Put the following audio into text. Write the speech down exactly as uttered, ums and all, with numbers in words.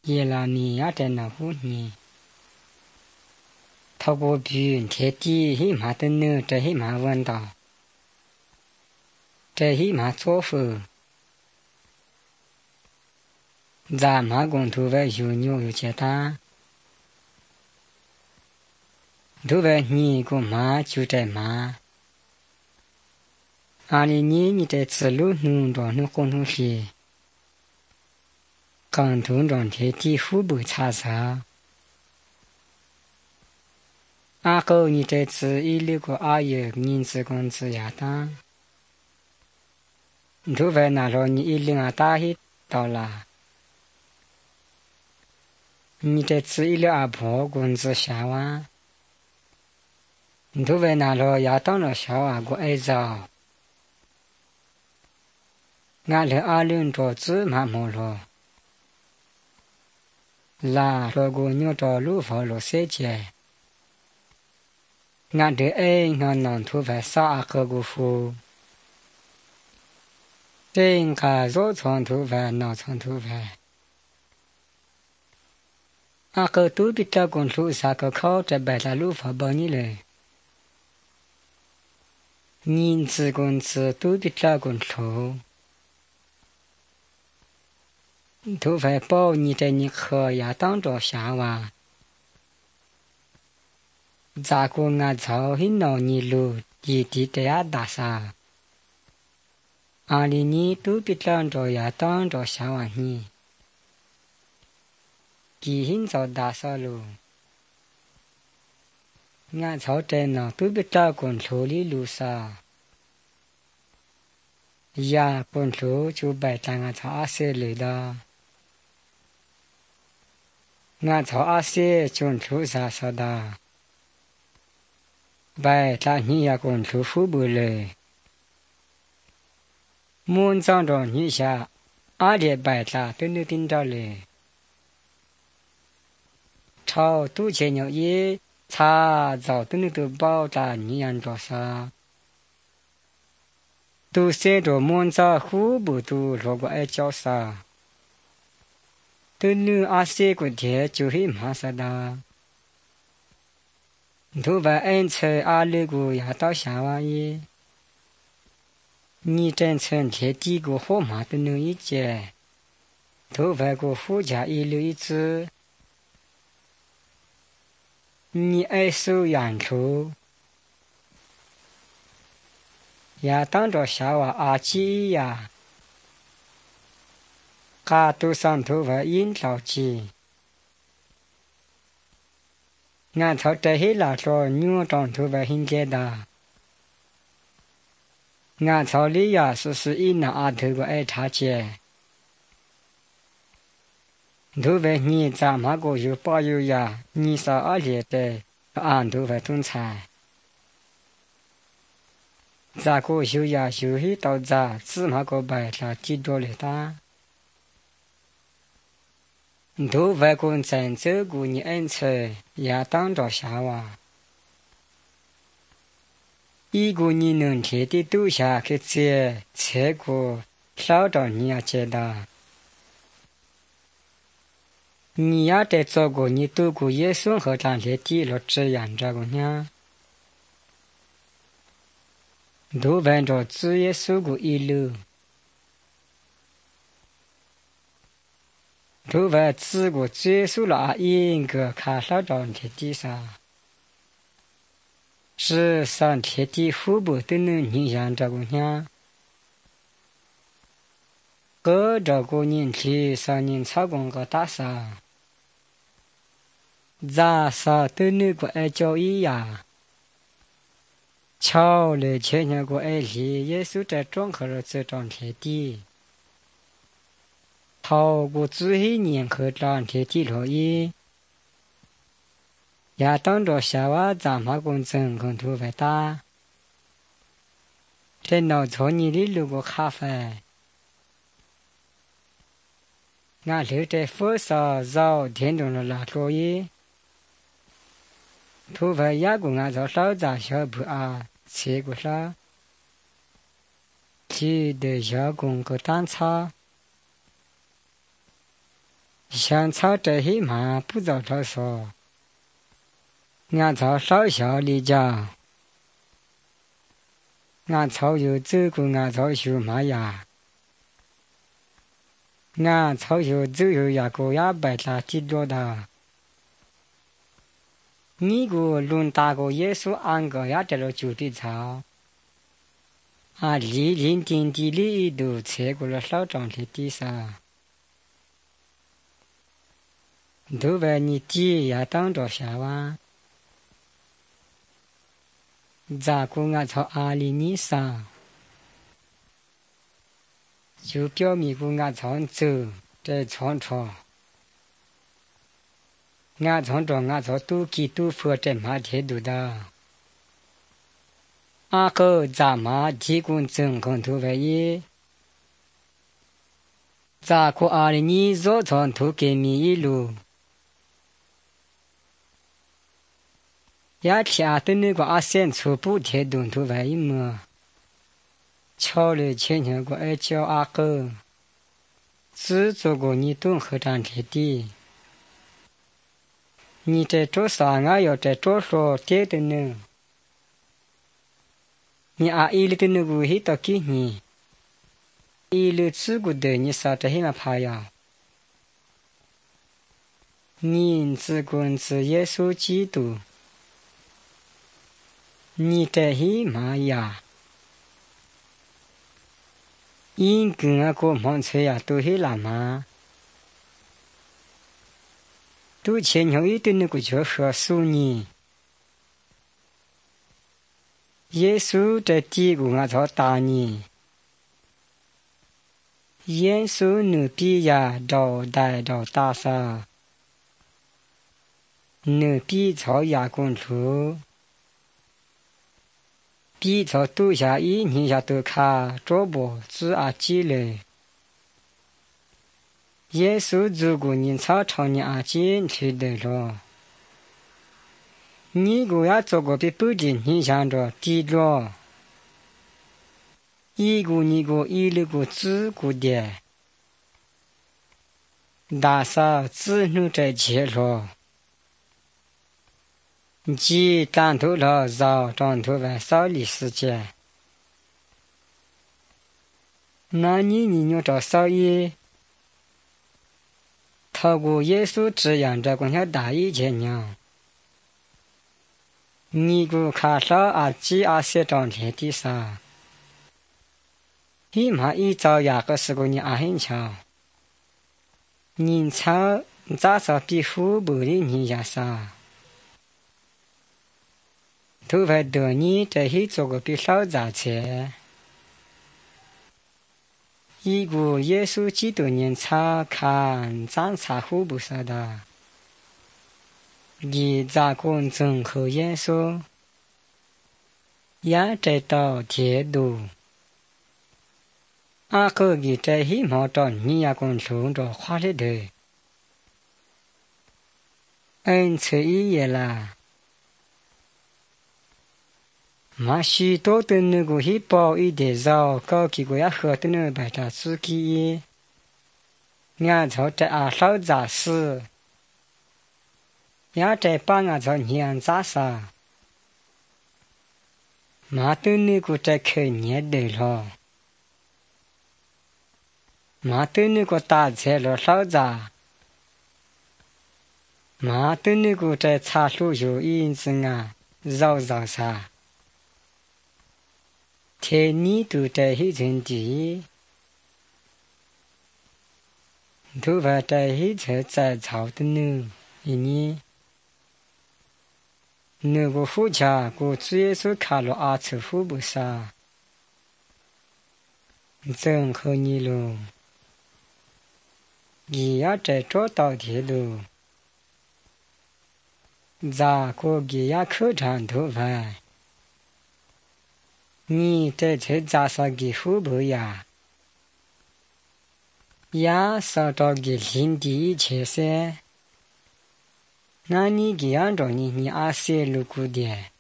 也拉你呀在那户呢。透过比天地黑马的呢，这黑马问道，这黑马做夫，咱马共同为有牛有简单，都为你个马就在马，阿里你你在此路弄着那共同些，共同让天地互不差啥。阿哥，你这次一六个阿爷，人子公子亚当，都为那罗你一零啊大黑到了，你这次一六阿婆公子下完，都为那罗亚当了小阿个爱早，俺了阿伦着子马毛了，拉罗个牛着路跑了三节。俺的爱俺能头发少阿个个夫，真个左长头发脑长头发，阿个都比这公路啥个靠着白大路跑帮你嘞，人子公子都比这公路，头发包你在你可呀当着下娃。咋个俺操很闹你路，一地的呀大啥？阿里你都别当着呀当着下完你，几很早大啥路？俺操真呢都别找公路里路啥？呀，公路就白当俺操阿些来的，俺操阿些公路啥啥的。白他你呀公主富不嘞，门上着你下，阿爹白他都能听到嘞。朝都前有一查早都能都包他你样着啥，都写着门上富不都如果爱叫啥，都能阿些个天就很马啥的。都把恩赐阿里个呀到下玩意，你真成天地个好马都能一接，都把个富家一流一次，你爱受养处，呀当着下娃阿姐呀，嘎都上头发引导机。俺操这些拉说牛长头发很简单，俺操里呀是是一拿阿头个爱插节，头发你咱马个有保有呀，你说阿姐的俺头发东菜，咋个有呀有些到咋芝麻个白啥几多来打。都外公真走过你恩赐，也当着下娃。一个你能天的都下去接，结果少着你也接的。你也得做过你度过耶稣和当天地了这样这个呢。都问着主耶稣个一路。都为自个接受了一个看上张天地上，是上天地互不都能影响这个人，各这个人体上人操工个大啥，咋啥都能个爱教育呀，巧了前年个爱理耶稣在庄口了这张天地。透过自己年可张天地了一，也当着下娃咱马公正跟头发大，在脑槽你里留个咖啡，俺留在佛上绕天中了拉作业，头发也个俺找老早小不啊，切个啥，记得小公个单操。 香草这黑马不早着说，俺草少小离家，俺草有走过俺草修马呀，俺草有走有呀个呀白大几多的，你个论大个耶稣安个呀这了就的草。啊，离林顶地里都踩过了老张的地上，都把你地也当着下完，咋个俺朝阿里尼上，就表明个俺朝走在床上，俺朝着俺朝都给都佛在马天都的。阿哥咱妈提供正空头发耶，咋个阿里尼早餐头给米一路，也天阿的那个阿三初步天动头发一么，瞧了前天个爱叫阿哥，只做过你懂河站天地，你在做啥俺要在做说对的呢？你阿一里的那个黑到给你，一里吃过的你啥子黑嘛怕呀？你只管是耶稣基督，你的黑嘛呀？因跟俺个忙车呀都黑了嘛？都前头一的那个叫何苏尼。耶稣在地个俺朝打你，耶稣努比呀找带找大啥，努比朝亚公主，比朝都下一年下都卡找不主阿基嘞，耶稣如果你朝朝你阿基去的了。你个要做个比不的，你想着低着，一个你个一个个自个的，大少只能在接了，鸡单头了绕长头发少的时间，那你你要找少爷，透过耶稣这样这个像大一千娘。你个看上阿几阿些张天地上，起码一早呀个时候你阿很强，你操咋说比父母的你呀啥？头发多你在去做个比老早些，一个耶稣基督年操看长差互不少的。你咋公正和耶稣，也在到天度。阿哥你在希望着你也公从着花里头，恩赐一夜啦。马许多的那个去包一点肉，搞几个也喝的那白茶自己，俺朝在阿老杂事。也在把俺朝年咋啥，马都那个在看年的了，马都那个打菜了老早，马都那个在茶树有影子啊，绕绕啥，天你都在黑成地，头发在黑成在草的呢，一年。那个夫家个主耶稣看了阿次夫不啥，正和你喽，你也在找到铁路，咋个给也口长头发，你在这咋啥给夫不呀？也少到给领地一切噻。那你这样着你，你阿些路过的。